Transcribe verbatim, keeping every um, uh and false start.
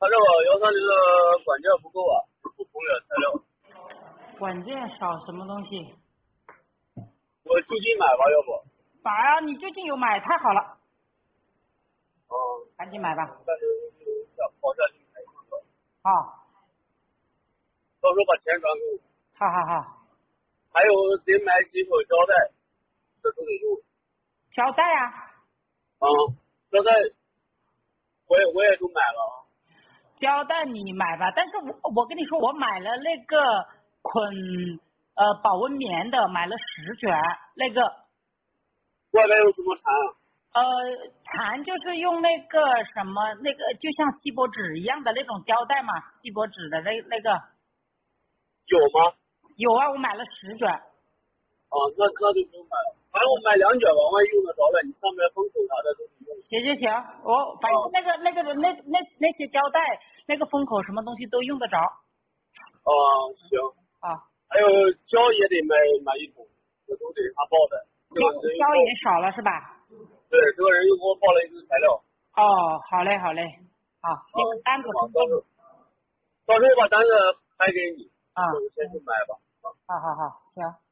他这个腰上这个关节不够啊，不同的材料。 关键少什么东西？ 我就近买吧，要不？ 买啊！你最近有买，太好了。 嗯。 赶紧买吧。 但是要跑下去买一个。 好。 到时候把钱转给我。 好好好。 还有得买几口胶带，这都得用。 胶带啊？ 嗯，胶带我也我也都买了。 胶带你买吧，但是我我跟你说，我买了那个捆呃保温棉的，买了十卷，那个。 外面有什么缠？ 呃，缠就是用那个什么那个，就像锡箔纸一样的那种胶带嘛，锡箔纸的那那个。 有吗？ 有啊，我买了十卷。 啊，那那就不用买了。反正我买两卷吧，万一用得着了，你上面封口啥的都是用。 行行行，我反正那个、啊、那个那那那些胶带、那个封口什么东西都用得着。 啊，行。 啊。 还有胶也得买买一桶，这都得他报的。 胶胶也少了是吧？ 对，这个人又给我报了一堆材料。 哦，好嘞好嘞，好，那个单子到时候到时候把单子拍给你。 啊。 我先去买吧。 好好好，行。